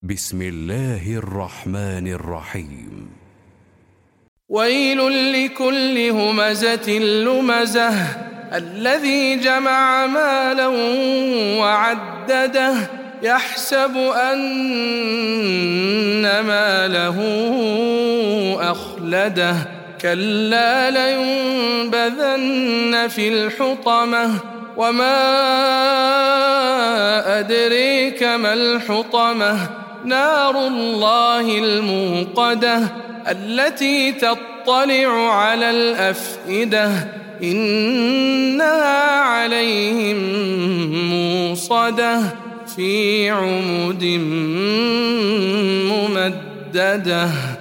بسم الله الرحمن الرحيم. ويل لكل همزة لمزة الذي جمع مالا وعدده يحسب أن ماله أخلده كلا لينبذن في الحطمة وما أدريك ما الحطمة نار الله الموقدة التي تطلع على الأفئدة إنها عليهم موصدة في عمد ممددة.